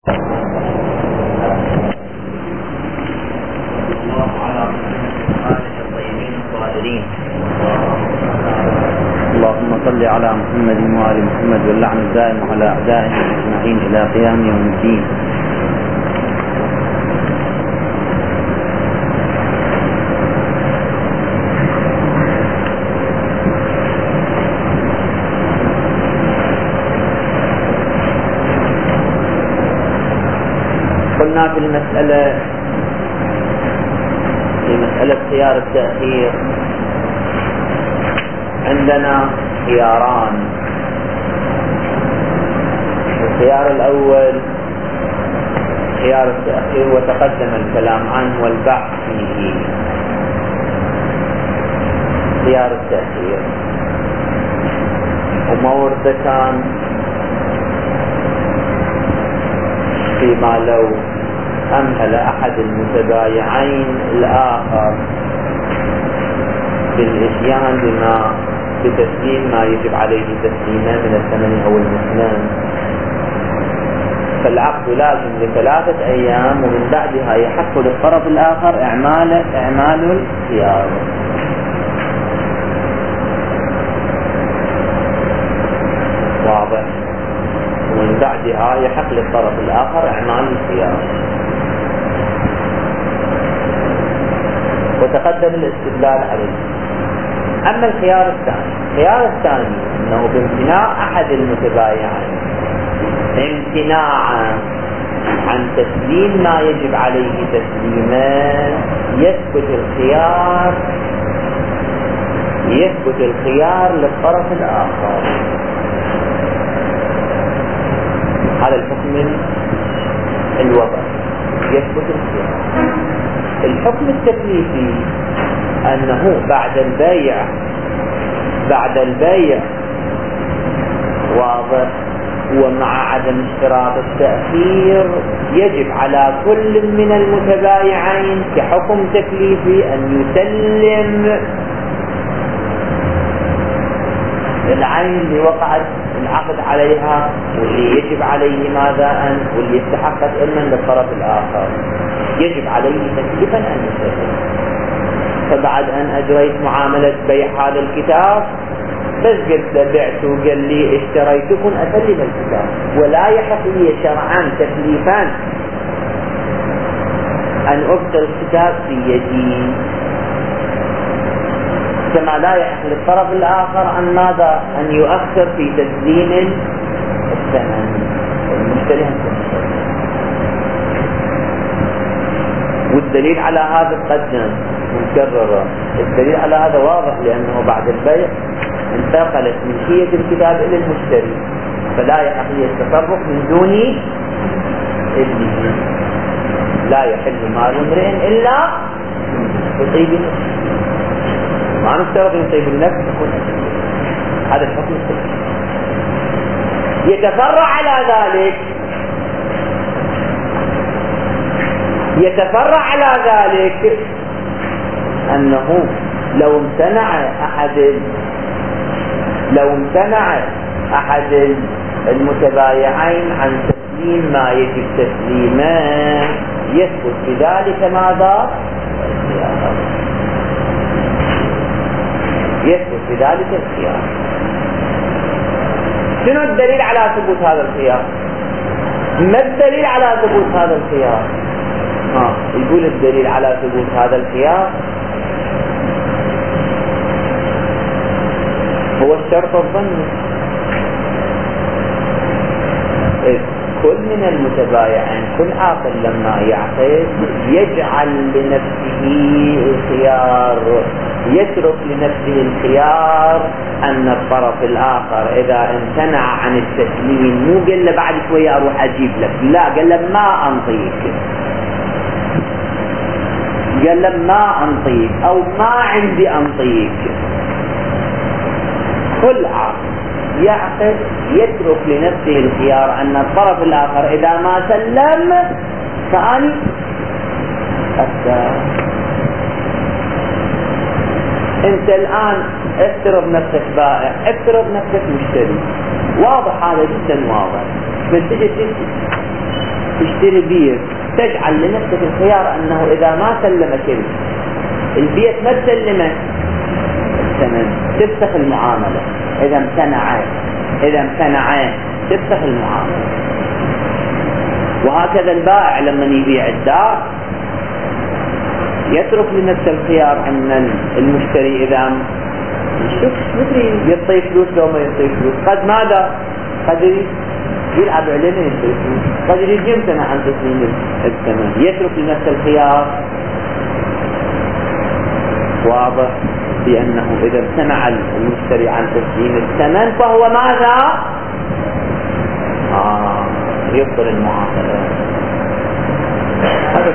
اللهم صل على محمد وآل محمد واللعن الدائم على أعدائهم أجمعين إلى قيام يوم الدين. قلنا في مسألة خيار التأخير عندنا خياران. الخيار الأول خيار التأخير وتقدم الكلام عنه والبحث فيه. خيار التأخير وموردتان فيما لو أمهل أحد المتبايعين الآخر بالإتيان بتسليم ما يجب عليه تسليمه من الثمن أو المسلم، فالعقد لازم ل3 أيام، ومن بعدها يحق للطرف الآخر إعمال الخيار. واضح؟ ومن بعدها يحق للطرف الآخر إعمال الخيار. وتقدم الاستدلال عليه. أما الخيار الثاني أنه بامتناع أحد المتبايعين امتناعا عن تسليم ما يجب عليه تسليمه يثبت الخيار للطرف الآخر. على الحكم الوضعي يثبت الخيار. الحكم التكليفي أنه بعد البيع واضح، ومع عدم اشتراط التأخير يجب على كل من المتبايعين كحكم تكليفي أن يسلم العين اللي وقعت العقد عليها واللي يجب عليه ماذا واللي يستحق إلما للطرف الآخر، يجب عليه تكليفا أن يسلم. فبعد أن أجريت معاملة بيع هذا الكتاب بس قلت له بعت وقال لي اشتريتكم أسلم الكتاب، ولا يحق لي شرعا تكليفان أن أبقى الكتاب في يدي، كما لا يحق للطرف الآخر أن يؤخر في تسليم الثمن المشتري. والدليل على هذا تقدم مكررة. الدليل على هذا واضح، لأنه بعد البيع انتقلت ملكية الكتاب إلى المشتري، فلا يحق لي التصرف من دون إذنه. لا يحل مال امرئ إلا بطيب النفس. ما نفترض ان طيب النفس تكون هذا الحكم التكليفي. يتفرع على ذلك أنه لو امتنع أحد المتبايعين عن تسليم ما يجب تسليمه يثبت بذلك ماذا؟ يثبت بذلك الخيار. شنو الدليل على ثبوت هذا الخيار؟ ما الدليل على ثبوت هذا الخيار؟ يقول الدليل على ثبوت هذا الخيار هو الشرط الظني. كل من المتبايعين، كل عاقل لما يعقد يجعل لنفسه الخيار، يترك لنفسه الخيار أن الطرف الآخر إذا امتنع عن التسليم مو قال له بعد شوية أروح أجيب لك، لا، قال له ما أنطيك أو ما عندي أنطيك. كل عاقل يعقد يترك لنفسه الخيار أن الطرف الآخر إذا ما سلم فأني أفتح. أنت الآن افترض نفسك بائع، افترض نفسك مشتري، واضح هذا جدا واضح. بس تجي تشتري بيت، تجعل لنفسك الخيار أنه إذا ما سلمك البيت ما تسلمك الثمن تفسخ المعاملة. إذا امتنع تفسخ المعاملة. وهكذا البائع لما يبيع الدار يترك لنفسه الخيار أن المشتري إذا شوف مثل يعطي فلوس لو ما يعطي فلوس، قد ماذا قد يلعب علينا يعطي فلوس، قد يجي يمتنع عن تسليم الثمن، يترك لنفسه الخيار. واضح بأنه إذا امتنع المشتري عن تسليم الثمن فهو ماذا؟ يبطل المعاملة. هذا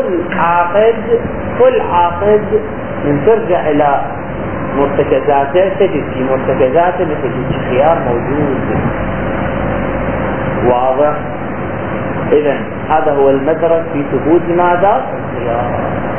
كل عاقد من ترجع إلى مرتكزاته تجد في مرتكزاته مثل خيار موجود. واضح؟ إذن هذا هو المدرك في ثبوت ماذا؟ الخيار.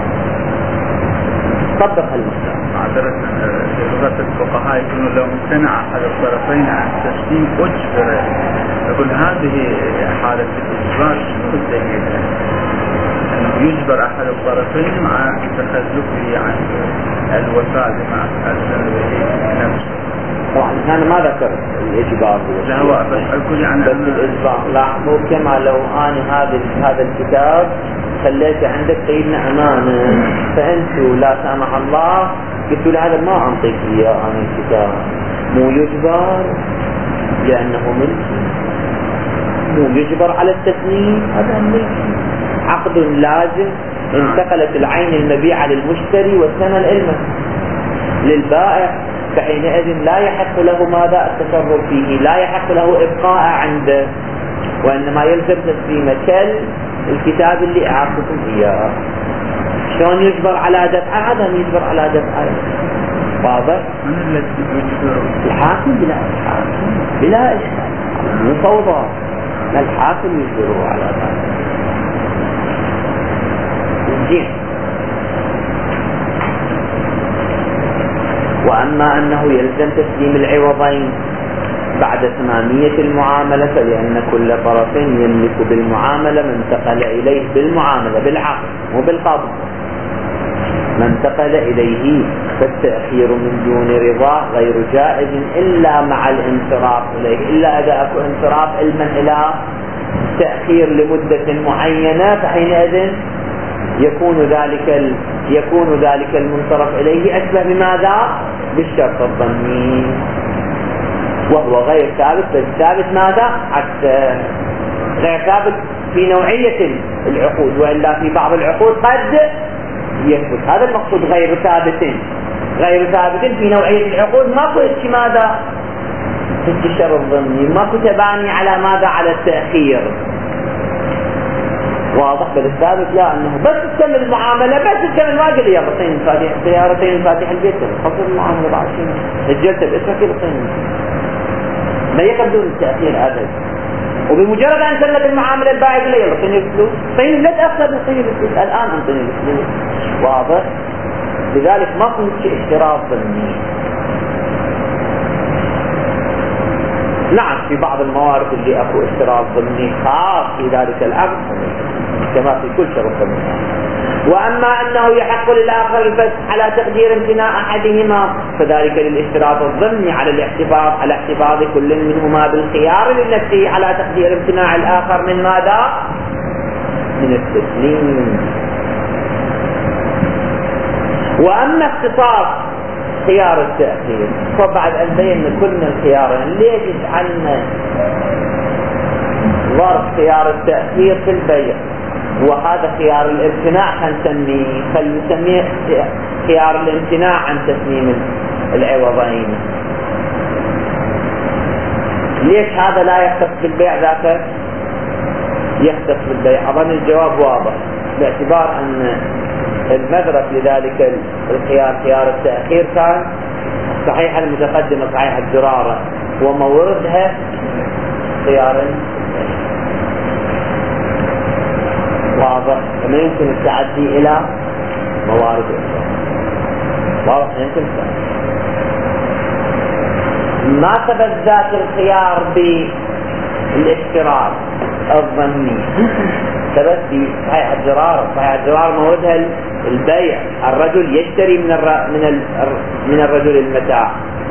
طبق المسألة. معذرة لغة الفقهاء يقولون لو امتنع أحد الطرفين عن تسليم أجبر، يقول هذه حالة الإجبار شنو الدليل؟ أنه يجبر أحد الطرفين مع تخلفه عن الوفاء بما ألزم به نفسه. طبعا أنا ما ذكرت الإجبار، لا هو بس أقول يعني بس الإجبار. لاحظوا كما لو أنا هذا الكتاب خليته عندك سيدنا أمانة، فأنتوا لا سامح الله قلتوا له هذا ما أنطيك إياه عن الكتاب، مو يجبر لأنه ملكي، مو يجبر على التسليم، هذا ملكي، عقد لازم. انتقلت العين المبيعة للمشتري والثمن للبائع، فحينئذ لا يحق له ماذا؟ التصرف فيه، لا يحق له إبقاء عنده، وإنما يلزم تسليمه الكتاب اللي أعطيكم إياه. شلون يجبر على دفعه؟ هذا يجبر على دفعه. واضح؟ من الذي يجبر؟ الحاكم بلا إشكال، مو فوضى، الحاكم يجبره على ذلك. زين. وأما أنه يلزم تسليم العوضين بعد تمامية المعاملة، فلأن كل طرف يملك بالمعاملة ما انتقل إليه بالمعاملة بالعقد وبالقبض ما انتقل إليه، فالتأخير من دون رضا غير جائز إلا مع الانصراف إليه، إلا إذا أكو انصراف علما إلى تأخير لمدة معينة، فحينئذ يكون ذلك المنصرف إليه أشبه بماذا؟ بالشرط الظني، وهو غير ثابت، بل ثابت ماذا؟ حتى غير ثابت في نوعية العقود، وإلا في بعض العقود قد يثبت. هذا المقصود غير ثابت في نوعية العقود، ماكو شيء ماذا؟ في الشرط الظني، ماكو تباني على ماذا؟ على التأخير. واضح؟ بل الثابت لا، انه بس تكمل المعامله، بس تكمل ما قال يلا طين فاتح سيارتين فاتح البيت خلص المعامله بعد شيء الجلسه باسمك يلطين، ما يقبلون التاخير ابدا. وبمجرد ان سلم المعامله البائع يقول يلا طين الفلوس، طين لا تاخذ طين الفلوس الان، انطيني الفلوس. واضح؟ لذلك ما في شيء اشتراط ظني. نعم في بعض الموارد اللي اكو اشتراط ضمني خاص في ذلك العقد كما في كل شرط ضمني. واما انه يحق للاخر الفسخ على تقدير امتناع احدهما، فذلك للاشتراط الضمني على احتفاظ كل منهما بالخيار لنفسه على تقدير امتناع الاخر من ماذا؟ من التسليم. واما اختصاص خيار التأخير، فبعد أن بينا كل من الخيارين ليش يجعلنا ظرف خيار التأخير في البيع وهذا خيار الامتناع خلنسميه خيار الامتناع عن تسليم العوضين. ليش هذا لا يختص بالبيع ذاك يختص بالبيع؟ أظن الجواب واضح، باعتبار أن المدرك لذلك الخيار خيار التأخير كان صحيح المتقدمة صحيح الدرارة وموردها خيار واضح، فما يمكن التعدي إلى موارد أخرى. واضح يمكن ما ثبت ذات الخيار الاشتراط الظني ثبت في صحيح الضرار موردها البيع. الرجل يشتري من الرجل المتاع،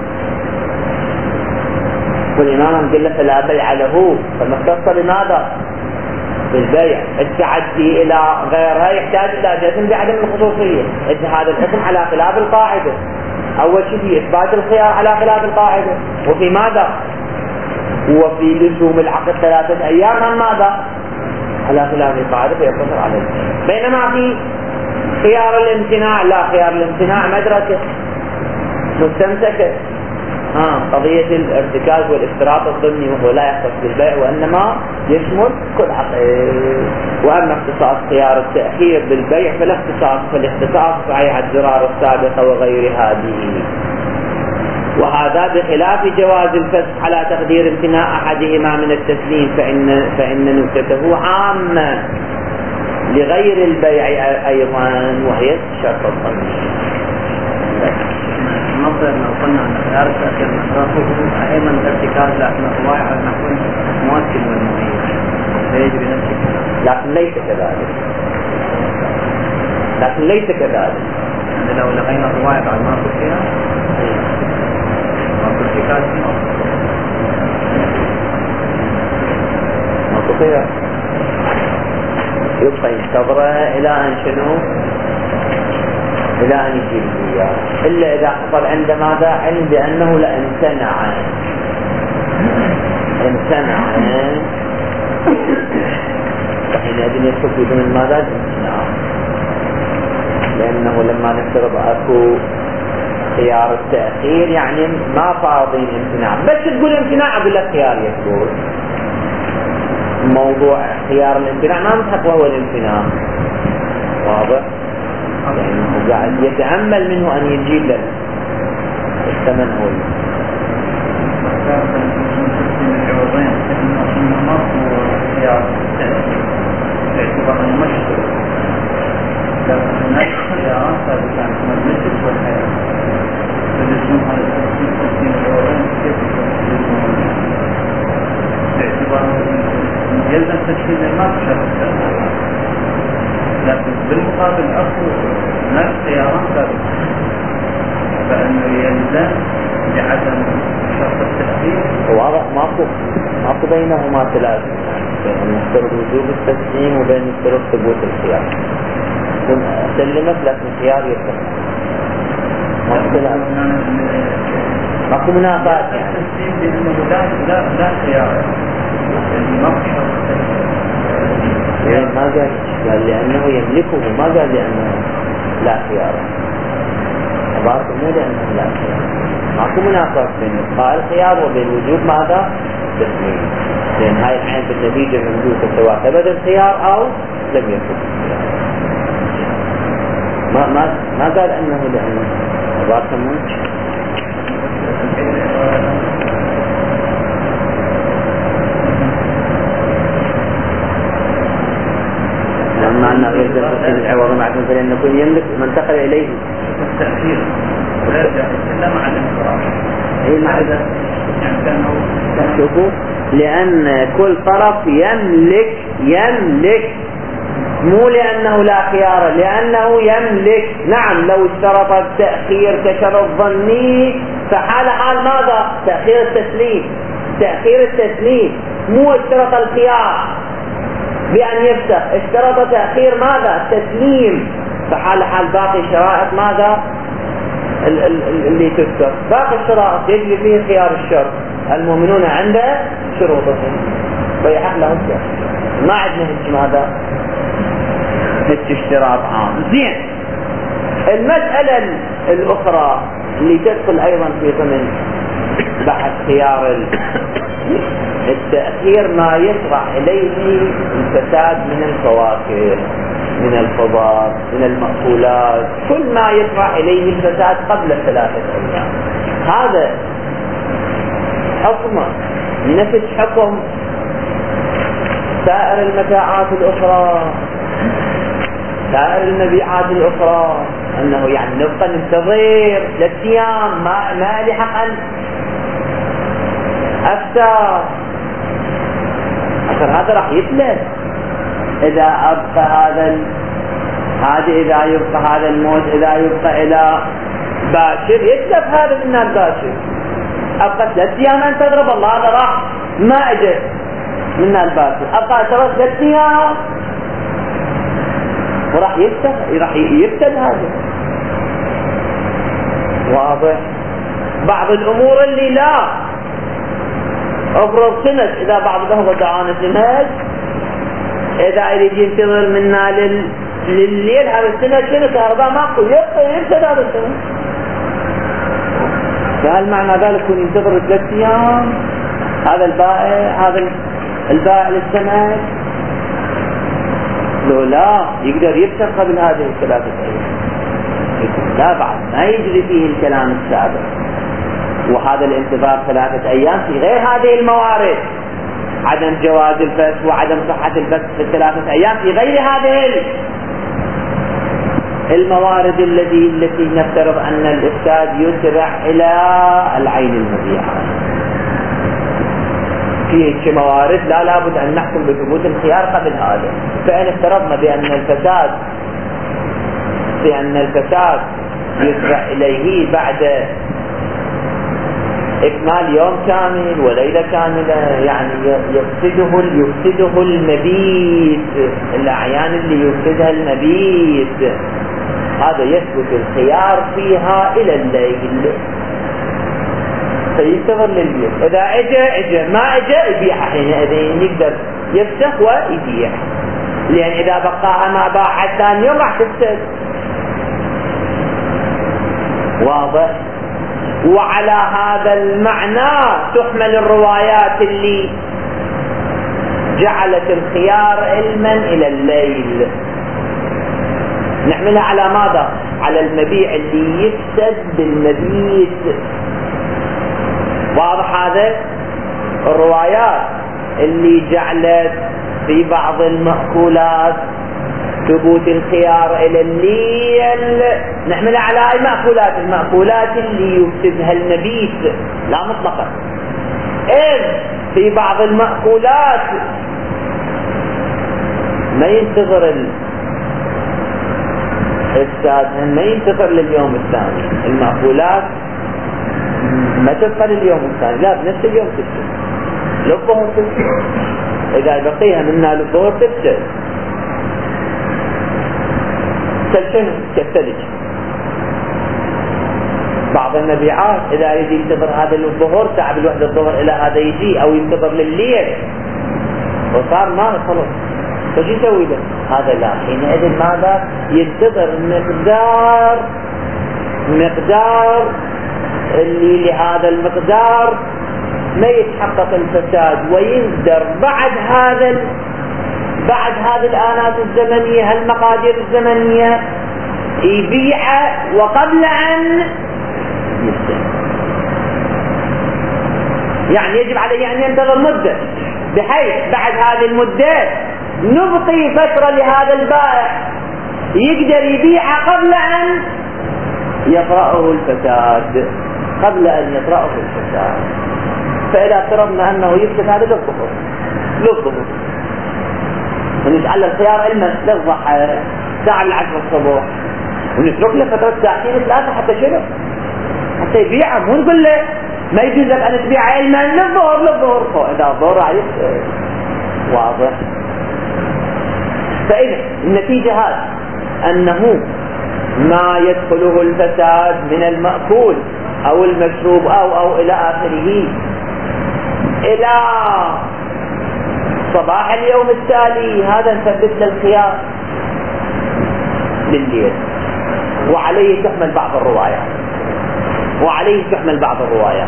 والإمام قال له فلا بيع له، فمختص لماذا؟ بالبيع. التعدي إلى غيرها يحتاج إلى جزم بعدم الخصوصية. هذا الحكم على خلاف القاعدة. أول شيء في إثبات الخيار على خلاف القاعدة، وفي ماذا؟ وفي لزوم العقد 3 أيام هم ماذا؟ على خلاف القاعدة فيقتصر عليه. بينما في خيار الامتناع لا، خيار الامتناع مدرسة مستمسكة. قضية الارتكاز والاشتراط الضمني وهو لا يختص بالبيع وإنما يشمل كل عقد. وأما اختصاص خيار التأخير بالبيع فالاختصاص صحيح الضرار السابقة وغيرها به. وهذا بخلاف جواز الفسخ على تقدير امتناع أحدهما من التسليم، فإن نكته عامة لغير البيع أيضا، وهي الشرط الضمني. المصدر لو قلنا أن خيار التأخير مصرفه أيضا الارتكاز، لكن الرواية على نحو مؤكد والمؤيد فيجب نفس الكلام، لكن ليس كذلك. لو لغينا الرواية بعد ما أقول فيها ارتكاز منطقية يبقى ينتظرها إلى أن شنو؟ إلى أن يجيب إياه، إلا إذا حصل عند ماذا؟ علم بأنه لامتنع فحينئذ يدخل في ضمن ماذا؟ الامتناع، لأنه لما نفترض أكو خيار التأخير يعني ما فاضين امتناع، بس تقول امتناع أقول لك خيار يقول موضوع خيار الامتناع ما متحق وهو الامتناع، واضح؟ لأنه قاعد يتأمل منه أن يجيب له الثمن هو باعتبار المشترك، لكن هناك خيارات ثابتة المجلس والحياة فاللزوم على تسليم العوضين كيف يكون باعتبار يلزم تسليم المال شرط، لكن بالمقابل أخو هناك خيارات ثابتة، فإنه يلزم بعدم شرط التسليم. واضح ماكو بينهما تلازم، بين نفترض وجوب التسليم وبين نفترض ثبوت الخيار. سلمت لكن الخيار يرتفع، ماكو منافات يعني. التسليم لأنه لا خيار، يعني ما في شرط التسليم. ما قال لأنه يملكه، ما قال لأنه لا خيار. عبارة مو لأنه لا خيار، ماكو منافات بين إبقاء الخيار وبين وجوب ماذا؟ التسليم، لأن هاي الحين بالنتيجة مملوكة سواء ثبت الخيار أو لم يثبت الخيار. ما قال أنه لأنه عبارة منك. لما أنه يلزم تسليم العوض مع مثل أن يكون يملك من انتقل إليه التأخير ولا يرجع إلا مع الانفراد. أي مع ذلك يعني كانوا شوفوا، لأن كل طرف يملك مو لأنه لا خيار، لأنه يملك. نعم لو اشترط التأخير كشرط ظني فحال حال ماذا؟ تأخير التسليم مو اشترط الخيار بأن يفتح، اشترط تأخير ماذا؟ تسليم، فحال حال باقي شرائط ماذا؟ اللي تذكر باقي الشرائط يجري فيه خيار الشرط، المؤمنون عنده شروطهم ويحق له الشرط. ما عندنا هيك ماذا؟ هيك اشتراط عام. زين، المسألة الأخرى اللي تدخل أيضا في ضمن بحث خيار التأخير ما يطرح إليه الفساد من الفواكه، من الخضار، من المأكولات، كل ما يطرح إليه الفساد قبل 3 أيام. هذا حكمه نفس حكم سائر المتاعات الأخرى، سائر المبيعات الأخرى، أنه يعني نبقى ننتظر 3 أيام ما لحق أن أفتى الآخر هذا راح يتلف. إذا أبقى إذا يبقى هذا الموت، إذا يبقى إلى باكر يتلف هذا من الباكر. أبقى 3 أيام أنتظر والله هذا راح ما أجل من الباكر، أبقى 3 أيام وراح يفتد هذا. واضح. بعض الأمور اللي لا أفرض سنة، إذا بعض قهوة دعانا سنة، إذا يريد ينتظر منا لليل هذا السنة شنو كهرباء ماكو يفتد هذا السنة. فهل معنى ذلك يكون ينتظر 3 أيام هذا البائع للسنة؟ لو لا يقدر يفتح قبل هذه 3 أيام. لا بعد ما يجري فيه الكلام السابق. وهذا الانتظار 3 أيام في غير هذه الموارد، عدم جواز الفسخ وعدم صحة الفسخ في 3 أيام في غير هذه الموارد التي نفترض أن الإفساد يسرع إلى العين المبيعة. في موارد لابد أن نحكم بثبوت الخيار قبل هذا. فإن افترضنا بأن الفساد يسرع إليه بعد إكمال يوم كامل وليلة كاملة، يعني يفسده المبيت، الأعيان اللي يفسدها المبيت، هذا يثبت الخيار فيها إلى الليل، فينتظر لليل. إذا اجى ما اجى يبيعها، حينئذ يقدر يفسخ ويبيع، لأن إذا بقاها ما باعها ثاني يوم راح تفسد. واضح. وعلى هذا المعنى تحمل الروايات اللي جعلت الخيار علما إلى الليل، نحملها على ماذا؟ على المبيع اللي يفسد بالمبيت. واضح هذا؟ الروايات اللي جعلت في بعض المأكولات ثبوت الخيار إلى الليل نحملها على أي مأكولات؟ المأكولات اللي يفسدها المبيت لا مطلقا. إذ في بعض المأكولات ما ينتظر الإفساد، ما ينتظر لليوم الثاني، المأكولات ما تبقى لليوم الثاني، لا بنفس اليوم تفسد، للظهر تفسد، إذا بقيها منها للظهر تفسد. كالثلج. بعض المبيعات إذا يجي ينتظر هذا الظهر ساعة بالوحدة الظهر إلى هذا يجي، أو ينتظر للليل وصار ما خلص، فشو يسوي له؟ هذا لا، حينئذ ماذا؟ ينتظر مقدار اللي لهذا المقدار ما يتحقق الفساد، ويقدر بعد هذه الآلات الزمنية، هالمقادير الزمنية يبيع وقبل أن يستلم. يعني يجب عليه أن ينتظر مدة، بحيث بعد هذه المدة نبقي فترة لهذا البائع يقدر يبيع قبل أن يطرأه الفساد، فإذا افترضنا أنه يفسد هذا للظهر ونجعل الخيار علما للضحى ساعة 10 الصبح، ونترك له فترة 2-3 حتى شنو؟ حتى يبيعها. مو نقول له ما يجوز لك أن تبيع علما للظهر، فإذا الظهر عليك. واضح. فإذا النتيجة هذه أنه ما يدخله الفساد من المأكول أو المشروب أو إلى آخره إلى صباح اليوم التالي، هذا نثبت له الخيار لليل، وعليه تحمل بعض الروايات.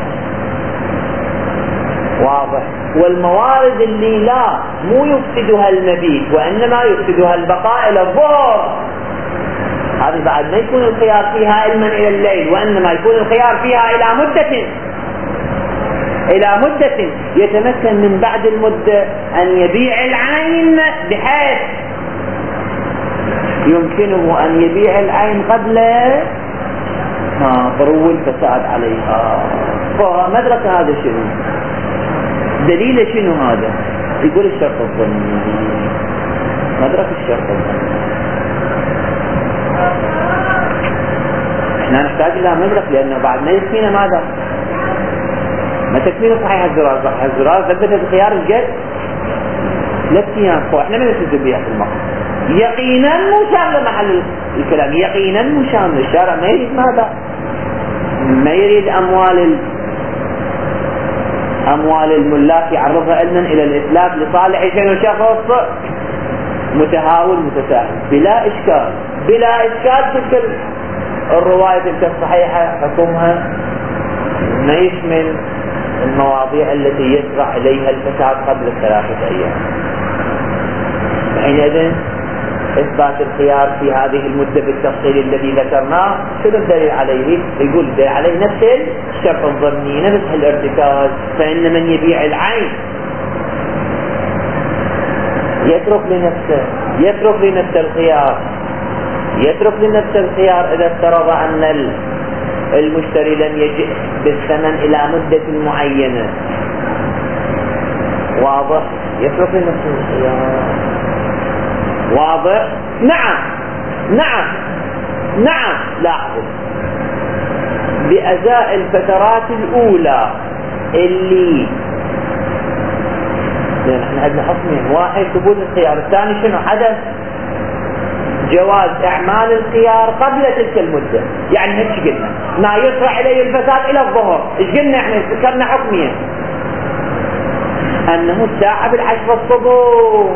واضح. والموارد اللي لا مو يفسدها المبيت وإنما يفسدها البقاء إلى الظهر، هذه بعد ما يكون الخيار فيها علما إلى الليل، وإنما يكون الخيار فيها إلى مدة يتمكن من بعد المدة أن يبيع العين، بحيث يمكنه أن يبيع العين قبل طرو الفساد عليها. فمدرسة هذا شنو؟ دليل شنو هذا؟ يقول الشرط الظني، مدرك الشرط الظني. احنا نحتاج الى مدرك، لانه بعد ما يكفينا ماذا؟ ما تكفينا صحيح الزرار، صحيح الزرار ثبتت الخيار الجد 3 أيام، واحنا ما نلتزم بها في المقام يقينا مشان لمحل الكلام، يقينا مشان. الشارع ما يريد ماذا؟ ما يريد اموال الملاك يعرضها علما الى الاتلاف لصالح شنو شخص متهاون متساهل بلا اشكال، بلا اشكال. تلك الرواية تلك الصحيحة حكمها ما يشمل المواضيع التي يسرع اليها الفساد قبل 3 أيام. حينئذ إثبات الخيار في هذه المدة بالتفصيل الذي ذكرناه، شنو الدليل عليه؟ يقول الدليل عليه نفس الشرط الظني، نفس الارتكاز. فإن من يبيع العين يترك لنفسه الخيار إذا افترض أن المشتري لم يجئ بالثمن إلى مدة معينة. واضح؟ يترك لنفسه الخيار. واضح؟ نعم لاحظوا، بأزاء الفترات الأولى اللي نحن عندنا حكمين، واحد ثبوت الخيار، الثاني شنو؟ حدث جواز اعمال الخيار قبل تلك المدة. يعني هيك قلنا ما يسرع اليه الفساد الى الظهر. ايش قلنا احنا؟ ذكرنا حكمين، انه الساعة 10 الصبح.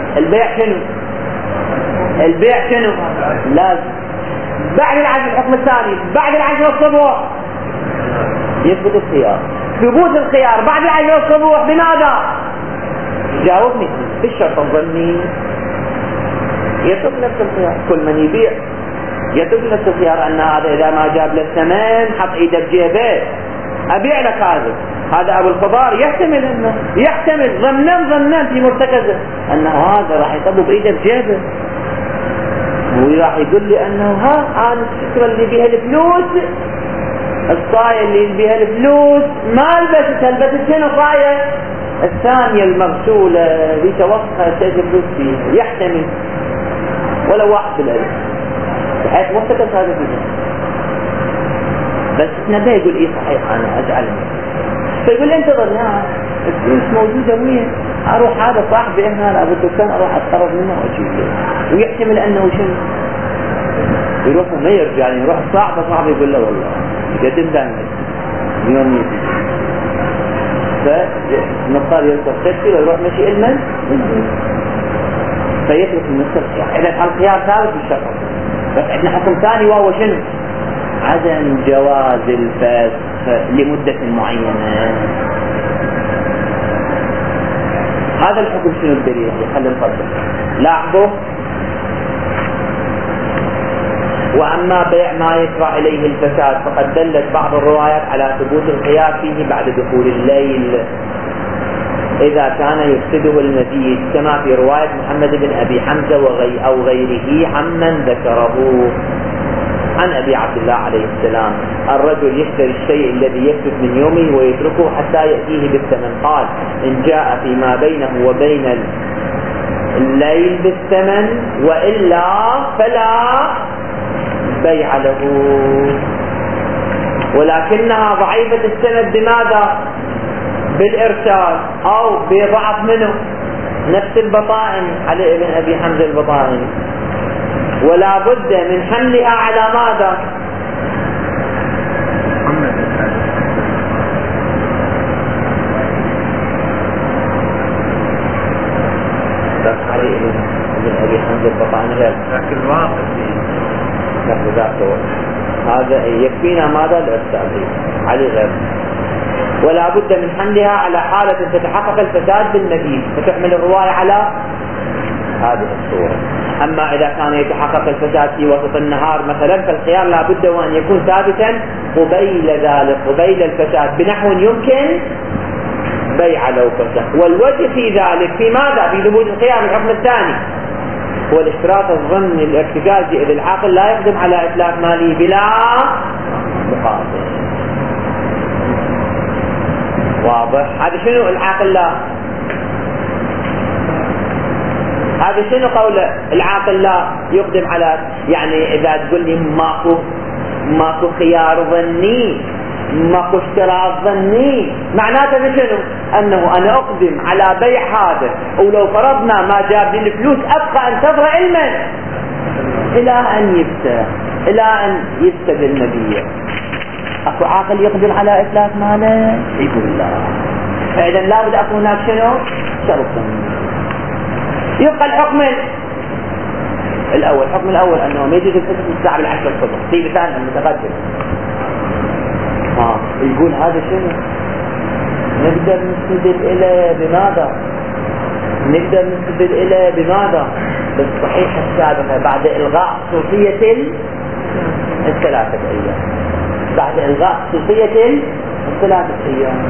البيع شنو؟ لازم بعد 10. الحكم الثاني بعد 10 الصبح يثبت الخيار. ثبوت الخيار بعد 10 الصبح بماذا؟ جاوبني. بالشرط الظني يترك نفس الخيار. كل من يبيع يترك نفس الخيار، أن هذا إذا ما جاب له الثمن حط إيده بجيبه، أبيع لك هذا أبو الخضار يحتمل ظنا في مرتكزه أنه هذا راح يطبب إيده بجيبه، وراح يقول لي أنه أنا الفكرة اللي بيها الفلوس، الصاية اللي بيها الفلوس ما لبست شنو صاية الثانية المغسولة اللي توقع سيد الفلوس فيها. يحتمل ولو 1%، بحيث مرتكز هذا فيها. بس نبي يقول إيه صحيح أنا أجعله، فيقول انتظر الفلوس موجودة وين؟ أروح هذا صاحبي هنا أبو الدكان أروح أتقرض منه وأجيب له. ويحتمل أنه شنو؟ يروح ما يرجع، يعني يروح صاحبي يقول له والله يقدم دائما يوم يجي، فنضطر يركب تاكسي ويروح مشي المن فيترك المستر الخيار. إذا الخيار ثابت بالشرط. بس عندنا حكم ثاني وهو شنو؟ عدم جواز الفسخ لمدة معينة. هذا الحكم شنو الدليل؟ خلينا نفصل. لاحظوا، وأما بيع ما يسرع إليه الفساد فقد دلت بعض الروايات على ثبوت الخيار فيه بعد دخول الليل إذا كان يفسده المزيد، كما في رواية محمد بن أبي حمزة أو غيره عمن ذكره عن أبي عبد الله عليه السلام: الرجل يشتري الشيء الذي يفسد من يومه ويتركه حتى يأتيه بالثمن. قال: إن جاء فيما بينه وبين الليل بالثمن وإلا فلا بيع له. ولكنها ضعيفة السند بماذا؟ بالإرسال أو بضعف منه، نفس البطائن علي بن أبي حمزة البطائن، ولا بد من حملها على ماذا؟ علي بن أبي حمزة البطائن غير لكن الواقع هذا يكفينا ماذا؟ الإرسال. علي غير. ولا بد من حملها على حالة تتحقق الفساد بالنبيذ، فتحمل الرواية على هذه الصورة. أما إذا كان يتحقق الفساد في وسط النهار مثلا، فالخيار لا بد وأن يكون ثابتا قبيل ذلك، قبيل الفساد، بنحو يمكن بيع لو فسد. والوجه في ذلك في ماذا؟ في ثبوت الخيار. الحكم الثاني هو الاشتراط الظني الارتكازي، إذ العاقل لا يقدم على إتلاف مالي بلا مقابل. واضح؟ هذا شنو العاقل؟ لا هذا شنو قول العاقل لا يقدم على، يعني اذا تقول لي ماكو خيار ظني، ماكو اشتراط ظني، معناته شنو؟ انه انا اقدم على بيع هذا، ولو فرضنا ما جاب لي الفلوس ابقى انتظر علما الى ان يفتى المبيع. اكو عاقل يقدم على افلاس ماله؟ يقول لا. فاذا لابد اكون هناك شنو؟ شرط. يبقى الحكم الاول انه ما يجوز الفسق من الساعه 10 الصبح في مثال المتقدم. يقول هذا شنو؟ نقدر نستدل اليه بماذا؟ بالصحيحه السابقه بعد الغاء خصوصيه الثلاثه ايام. بعد الغاء خصوصيه الثلاثه ايام.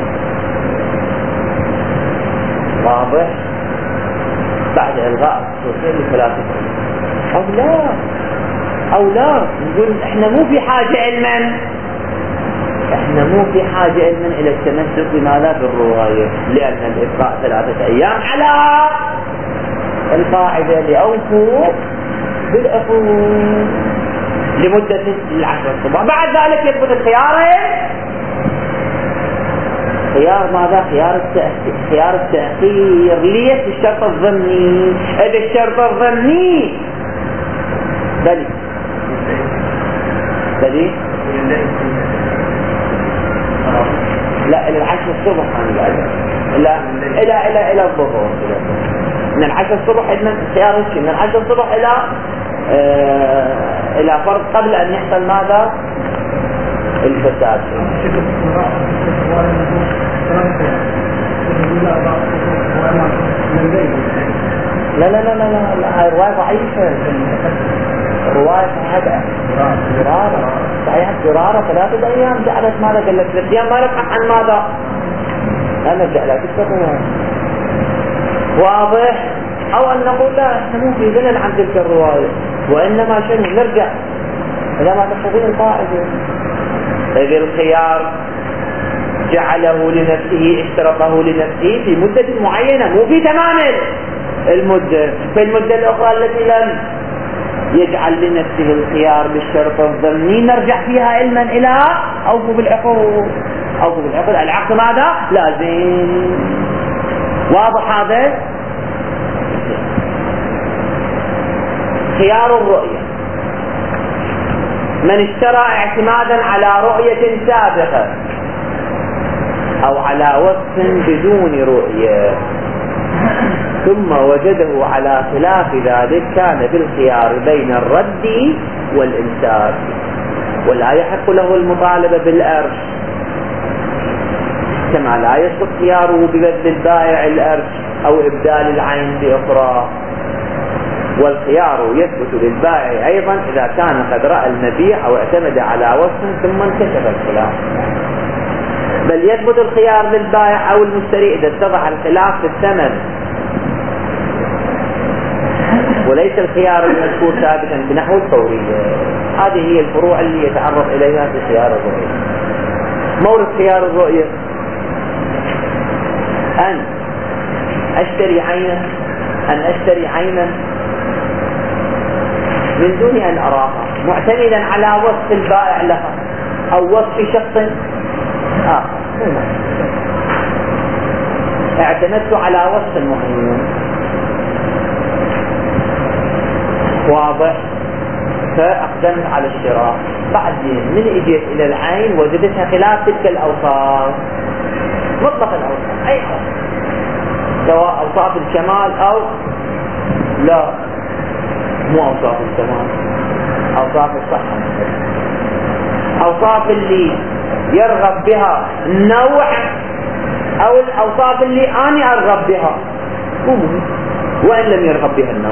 واضح؟ بعد الغاء خصوصيه الثلاثه ايام. او لا نقول احنا مو في حاجه علما الى التمسك بماذا؟ بالروايه، لان الابقاء 3 ايام على القاعده لأوفوا بالعقود لمده 10 الصبح. بعد ذلك يثبت خيار ماذا؟ خيار التأخير. ليش الشرط الضمني؟ إذا الشرط الضمني بلي لا إلى 10 الصبح إلى الظهر. من 10 الصبح عندنا خيار من 10 الصبح إلى فرض قبل أن يحصل ماذا؟ الفساد. لا رواية ضعيفة. رواية هذا زرارة صحيح، زرارة 3 أيام جعلت ماذا؟ قال لك 3 أيام ما نفهم عن ماذا؟ أنا جعلت الرواية. واضح؟ أو أن نقول لا احنا مو في ذلل عن تلك الرواية، وإنما شنو؟ نرجع إذا ما تحفظين القاعدة. إذ الخيار جعله لنفسه، اشترطه لنفسه في مدة معينة، مو في تمام المدة. في المدة الأخرى التي لم يجعل لنفسه الخيار بالشرط الضمني نرجع فيها علما إلى أوفوا بالعقود. العقد ماذا؟ لازم. واضح هذا؟ خيار الرؤية. من اشترى اعتمادا على رؤية سابقة أو على وصف بدون رؤية ثم وجده على خلاف ذلك كان بالخيار بين الرد والإمساك، ولا يحق له المطالبة بالأرش، كما لا يسقط خياره ببذل البائع الأرش أو إبدال العين بأخرى. والخيار يثبت للبائع أيضا إذا كان قد رأى المبيع أو اعتمد على وصف ثم انكشف الخلاف. بل يثبت الخيار للبائع أو المشتري إذا اتضح الخلاف في الثمن، وليس الخيار المذكور ثابتا بنحو الفورية. هذه هي الفروع اللي يتعرض إليها في خيار الرؤية. مورد خيار الرؤية أن أشتري عينا من دون أن أراها، معتمدا على وصف البائع لها أو وصف شخص آخر. اعتمدت على وصف معين. واضح؟ فأقدمت على الشراء. بعدين من اجيت إلى العين وجدتها خلاف تلك الأوصاف، مطلق الأوصاف، أي حاجة، سواء أوصاف الكمال أو لا، مو أوصاف الكمال، أوصاف الصحة، أوصاف اللي يرغب بها النوع أو الأوصاف اللي أنا أرغب بها، وإن لم يرغب بها النوع،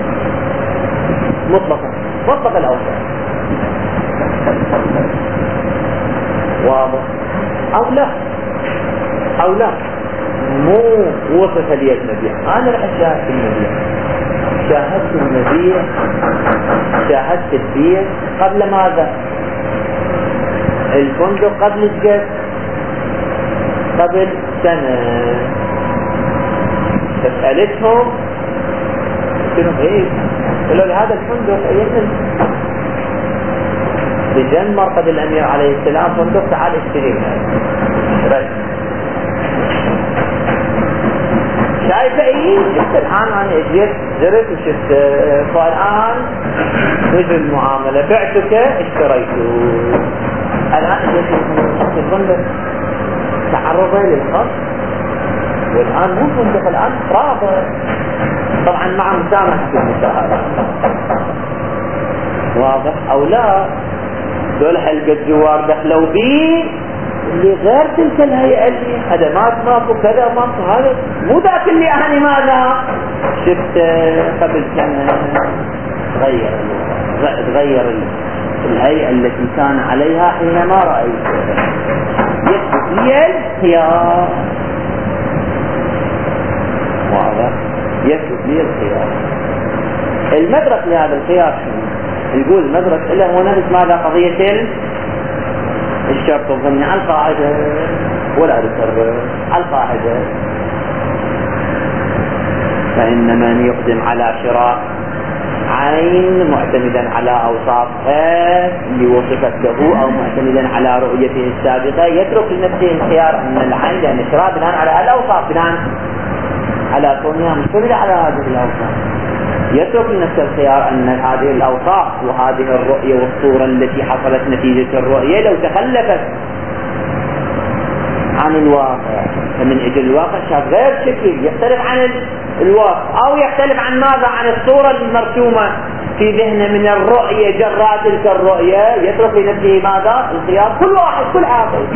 مطلق الأوصاف. واضح؟ أو لا مو وصف لي المبيع، أنا رح أشاهد المبيع، شاهدت البيع قبل ماذا؟ الفندق قبل الجد، قبل سنة. فسألتهم شنو ايه قالوا لهذا الفندق يمن بجن مرقد الامير عليه السلام فندق تعال اشتري منه شايفه ايه شفت الان انا اجيت زرت وشفت فالان وجه المعامله بعتك اشتريته الان اجيت الفندق تعرض للخط والان مو فندق الان رابط طبعا مع مسامحه المساهمه واضح او لا دول حلقة الجوار دخلوا بيه اللي غير تلك الهيئة اللي خدمات ماكو كذا ماكو هذا مو ذاك اللي انا ماذا شفت قبل سنة تغير الهيئة التي كان عليها حينما رأيت يثبت لي الخيار واضح يثبت لي الخيار المدرك لهذا الخيار شنو يقول المدرك إلا هو نفس ماذا قضية الشرط الضمني على القاعدة ولا ذكر على القاعدة فإن من يقدم على شراء عين معتمدا على أوصافها اللي وصفت له أو معتمدا على رؤيته السابقة يترك لنفسه الخيار أن العين لأن الشراء بناء على الأوصاف بناء على كونها مشتملة على هذه الأوصاف يترك لنفس الخيار أن هذه الأوصاف وهذه الرؤية والصورة التي حصلت نتيجة الرؤية لو تخلفت عن الواقع فمن أجل الواقع شاف غير شكل يختلف عن الواقع أو يختلف عن ماذا عن الصورة المرسومة في ذهنه من الرؤية جراء تلك الرؤية يترك لنفسه ماذا الخيار كل واحد كل عاقل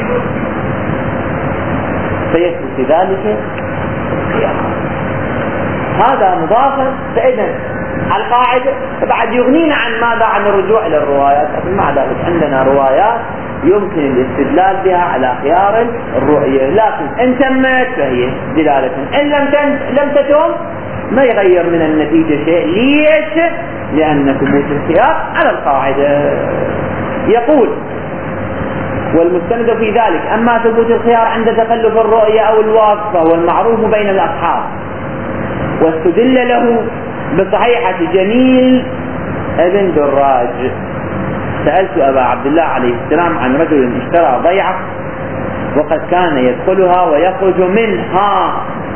فيثبت في ذلك الخيار هذا مضافا فإذا القاعدة بعد يغنينا عن ماذا عن الرجوع إلى الروايات لكن مع ذلك عندنا روايات يمكن الاستدلال بها على خيار الرؤية لكن إن تمت فهي دلالة إن لم تتم ما يغير من النتيجة شيء ليش؟ لأن ثبوت الخيار على القاعدة يقول والمستند في ذلك أما ثبوت الخيار عند تخلف الرؤية أو الواقع فهو المعروف بين الأصحاب واستدل له بصحيحة جميل ابن دراج سألت أبا عبد الله عليه السلام عن رجل اشترى ضيعة وقد كان يدخلها ويخرج منها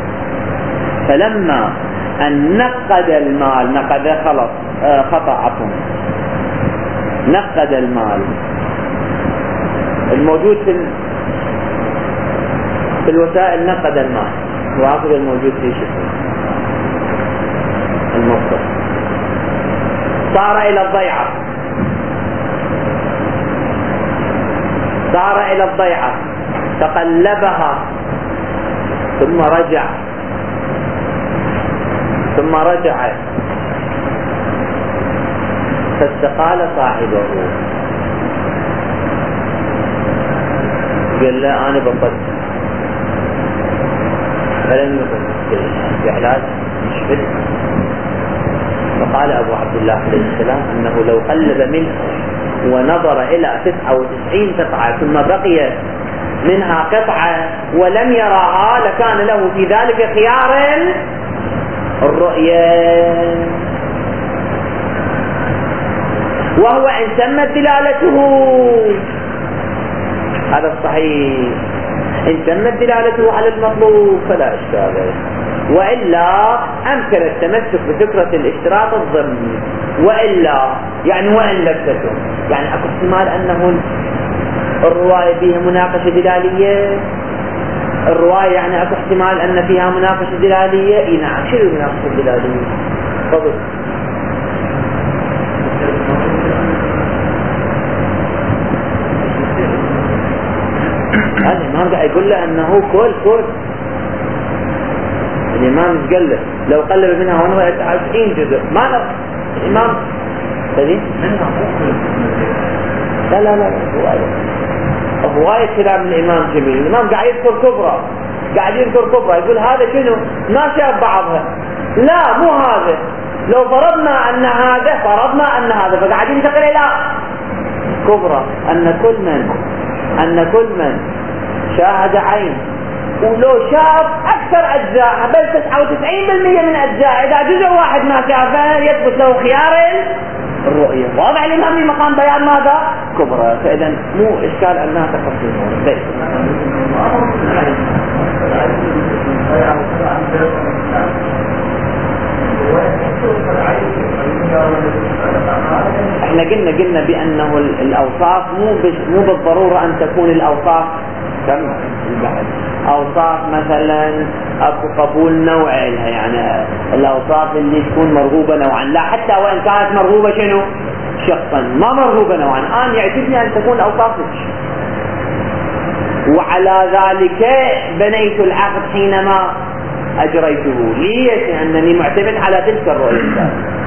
فلما أن نقد المال نقد خلص خطأ عفوا نقد المال الموجود في الوسائل نقد المال وهذا الموجود في شكل المصدر صار إلى الضيعة تقلبها ثم رجع فاستقال صاحبه قال لا أنا بطلت فلم يكن في علاج مشكل فقال أبو عبد الله عليه السلام أنه لو قلب منه ونظر إلى 99 قطعة ثم بقي منها قطعة ولم يراها لكان له في ذلك خيار الرؤية وهو إن تمت دلالته هذا الصحيح إن تمت دلالته على المطلوب فلا إشكال وإلا أمكن التمسك بفكرة الاشتراط الضمني وإلا يعني وإن لم تكن يعني أكو احتمال أنه الرواية فيها مناقشة دلالية الرواية يعني أكو احتمال أن فيها مناقشة دلالية إيه نعم شو المناقشة الدلالية تفضل الإمام قاعد يقول له أنه كل الإمام قال له لو قلب منها ونظر 90 جزء ما له الإمام سليم لا هواية كلام الإمام جميل الإمام قاعد يذكر كبرى يقول هذا شنو ما شاف بعضها لا مو هذا لو فرضنا أن هذا فقاعد ينتقل إلى كبرى أن كل من شاهد عين ولو شاف أكثر أجزاء بل 99% من أجزاء، إذا جزء واحد ما شافه يثبت له خيار الرؤية. واضح الإمام في مقام بيان ماذا؟ كبرى. فإذا مو إشكال أنها تفصيل بس. احنا قلنا بأنه الأوصاف مو بالضرورة أن تكون الأوصاف كم البحث. أوصاف مثلا أكو قبول نوع لها، يعني الأوصاف اللي تكون مرغوبة نوعا، لا حتى وإن كانت مرغوبة شنو شخصا ما مرغوبة نوعا. أنا يعجبني أن تكون الأوصاف وعلى ذلك بنيت العقد حينما أجريته. ليش؟ لأنني معتمد على تلك الرؤية.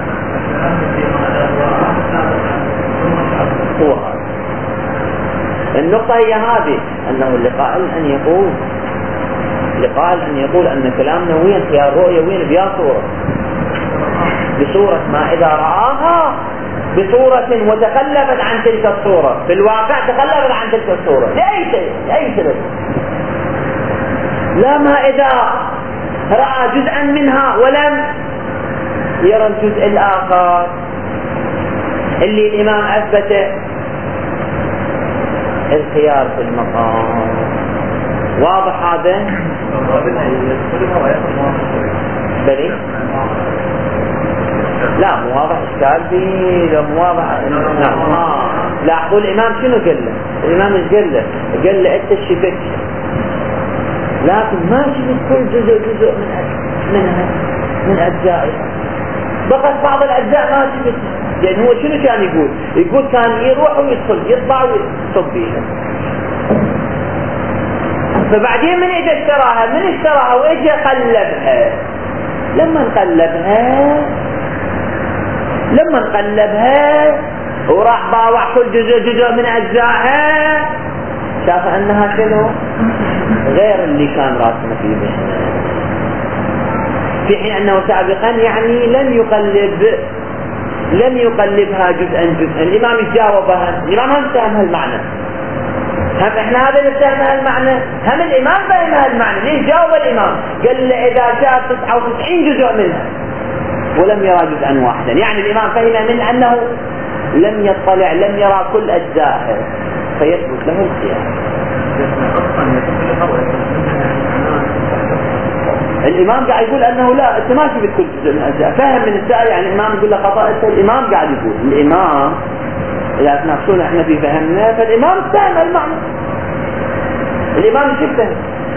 هو هذا النقطة، هي هذه أنه لقائل أن يقول أن كلامنا وين خيار رؤية وين بيا صورة، بصورة ما إذا رآها بصورة وتخلفت عن تلك الصورة، في الواقع تخلفت عن تلك الصورة لأي سبب، لا ما إذا رأى جزءا منها ولم يرى الجزء الآخر اللي الإمام أثبته الخيار في المقام. واضح هذا؟ بلي؟ لا مو واضح إشكال به، لو مو واضح لاحظوا الإمام شنو قال له؟ الإمام ايش قال له أنت شبكت، لكن ما شبكت كل جزء منها من أجزائها، بقت بعض الأجزاء ما شبكت. يعني هو شنو كان يقول كان يروح ويدخل يطلع ويصب بيها. فبعدين من اشتراها واجى قلبها. لما نقلبها وراح باوع كل جزء من أجزائها، شاف أنها شنو غير اللي كان راسمه في ذهنه، في حين أنه سابقا يعني لم يقلبها جزءا. الإمام يجاوبها، الإمام هم فهم هالمعنى، هم إحنا هذا نفهم هالمعنى، هم الإمام فهم هالمعنى. ليش جاوب الإمام؟ قال له إذا شاف 99 جزء منها ولم يرى جزءا واحدا، يعني الإمام فهم من أنه لم يرى كل أجزائه فيثبت له الخيار. الإمام قاعد يقول أنه لا أنت ما شفت كل جزء من أجزاء، فهم من السائل. يعني الإمام يقول له خطأ، الإمام قاعد يقول الإمام إذا تناقشون إحنا في فهمنا، فالإمام فهم المعنى، الإمام شفته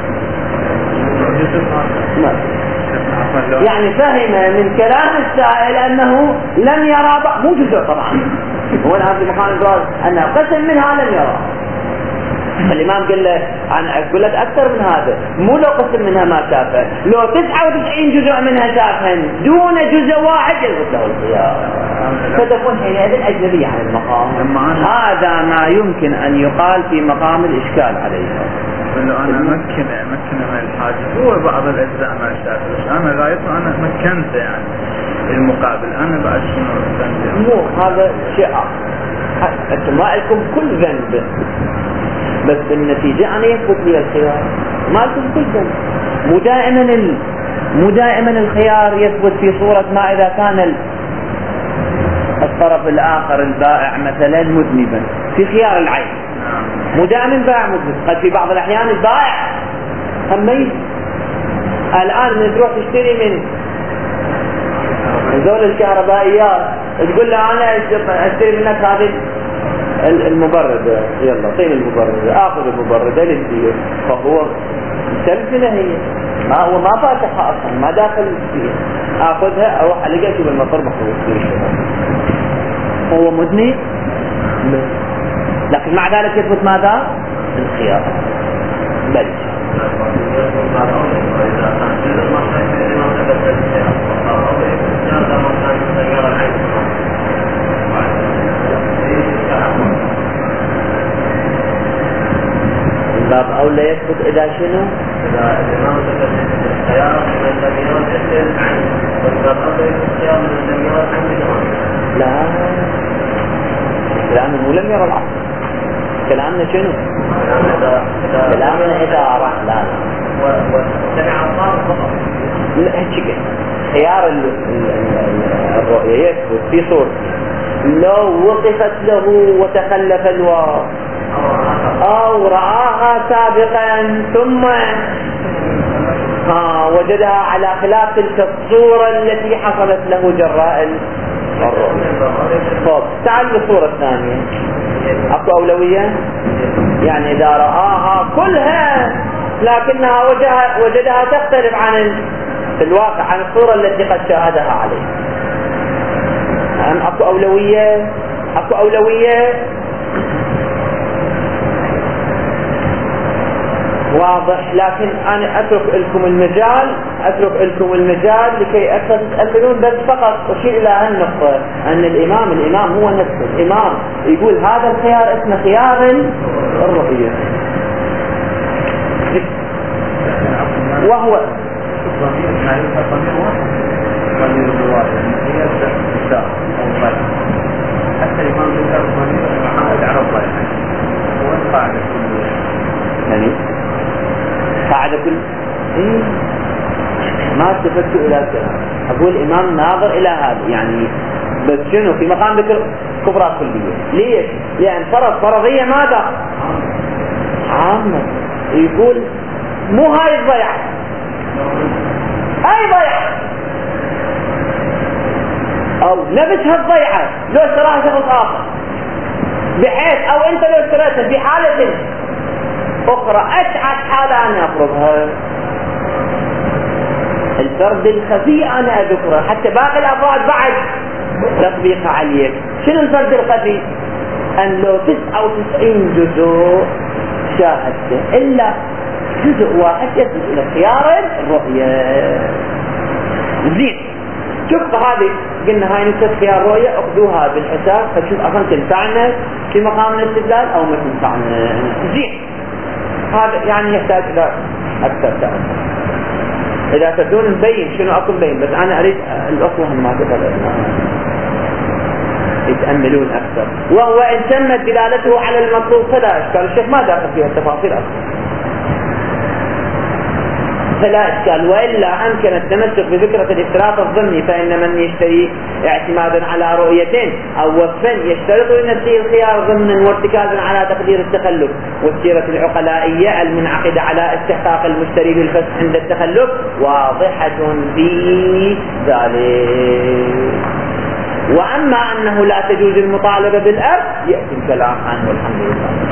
يعني فهم من كلام السائل أنه لم يرى مو جزء طبعا، هو الآن في مقام الإبراز أنه قسم منها لم يرى. الإمام قال له أنا أقول لك أكثر من هذا، مو لو قسم منها ما شافه، لو 99 جزء منها شافهن دون جزء واحد يثبت له الخيار، فتكون حينئذ أجنبية عن المقام. هذا ما يمكن أن يقال في مقام الإشكال عليها. أنا مكن من الحاجة، هو بعض الأجزاء ما شافه، بس أنا غايته أنا مكنت يعني المقابل، أنا بعد شنو مو هذا شيء أنتم ما لكم كل ذنب، بس بالنتيجة أنا يثبت لي الخيار، ما لكم كل ذنب. مو دائما الخيار يثبت في صورة ما إذا كان الطرف الآخر البائع مثلا مذنبا في خيار العين، مو دائما البائع مذنب، قد في بعض الأحيان البائع هميز. الآن من تروح تشتري من ذول الكهربائيات تقول له أنا أشتري منك هذه المبردة، يلا طين المبردة، آخذ المبردة للدير، فهو مسلسلة هي، هو ما فاتحها أصلا، ما داخل فيها، آخذها أروح ألقى في المطر مخلوط، هو مذنب، لكن مع ذلك يثبت ماذا؟ الخيار. بل الباب أولى يثبت إذا شنو؟ إذا الإمام ثبت الخيار من لم يرد عنه، والباب أولى يثبت الخيار من لم يرد عنه. لا، كلامه لم يرى العصر، كلامنا شنو؟ كلامنا إذا أرى، لا وسمع الله فقط. لا هيك خيار الرؤية يثبت في صورته لو وقفت له وتخلف الواو أو رآها سابقا ثم وجدها على خلاف تلك الصورة التي حصلت له جراء الرؤية. طب تعال للصورة الثانية. أكو أولوية؟ يعني إذا رآها كلها لكنها وجدها تختلف عن في الواقع عن الصورة التي قد شاهدها عليه. أكو أولوية؟ أكو أولوية واضح. لكن أنا أترك لكم المجال لكي أكثر تسألون بس فقط أشير إلى هالنقطة أن الإمام هو نفسه الإمام يقول هذا الخيار اسمه خيار الرؤية وهو حتى الإمام ذكر الضمير محمد على الضمير هو القاعدة يعني قاعدة كل ما استفدت إلى الكلام. أقول الإمام ناظر إلى هذا يعني بس شنو في مقام ذكر كبرى كلية. ليش؟ لأن فرضية ماذا؟ عامة. يقول مو هاي الضيعة هاي ضيعة أو نفس هالضيعة لو اشتراها شخص آخر بحيث أو أنت لو اشتريتها بحالة أخرى أشعر حالة أن أفرضها. الفرد الخفي أنا أذكره حتى باقي الأفراد بعد تطبيق عليك. شنو الفرد الخفي؟ أن لو 99 جزء شاهدته إلا جزء واحد يثبت إلى خيار الرؤية. زين شوف هذه قلنا هاي نسبة خيار الرؤية أخذوها بالحساب فشوف أصلا تنفعنا في مقام الاستدلال أو ما تنفعنا. زين هذا يعني يحتاج إلى أكثر تأمل. إذا تدون نبين شنو أكون بين بس أنا أريد الأخوة ما تقدر يتأملون أكثر. وهو إن تمت دلالته على المطلوب فلا إشكال. الشيخ ما داخل فيها التفاصيل أكثر فلا إشكال. وإلا أمكن التمسك بفكرة الافتراض الضمني فإن من يشتري اعتمادا على رؤيتين أو وصفين يشترط لنفسه الخيار ضمنا وارتكازا على تقدير التخلف والسيرة العقلائية المنعقدة على استحقاق المشتري بالفسخ عند التخلف واضحة في ذلك. وأما أنه لا تجوز المطالبة بالأرض يأتي الكلام عنه والحمد لله.